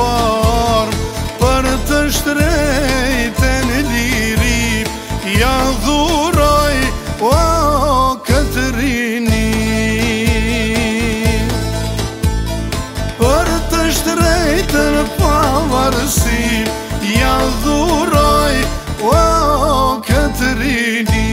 varm për të shtrejten liri, ja dhuroj o këtë rini. Për të shtrejten pavarësi, ja dhuroj o këtë rini.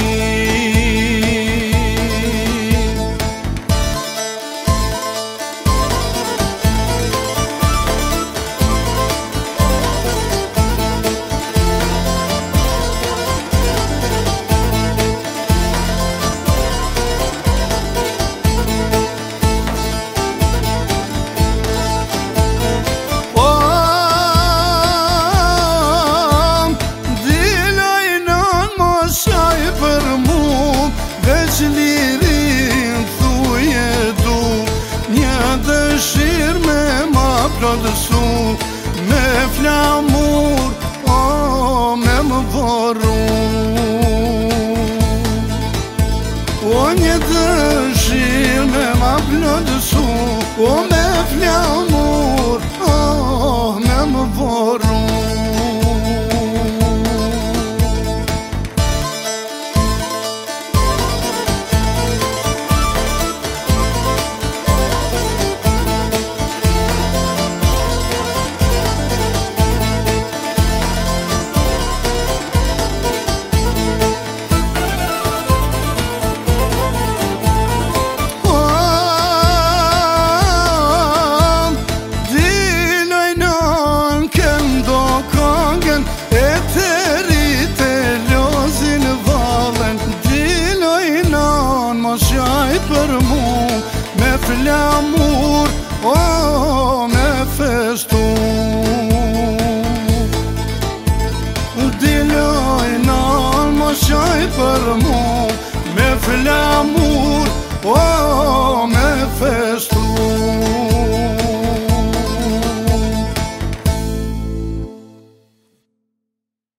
Lirin thuje du, një dëshirë me ma plotësu, me flamur, o me më vorru. O një dëshirë me ma plotësu, o me flamur, o me më vorru. Për mu me flamur, o me festu, diloj nan më shaj për mu me flamur, o me festu.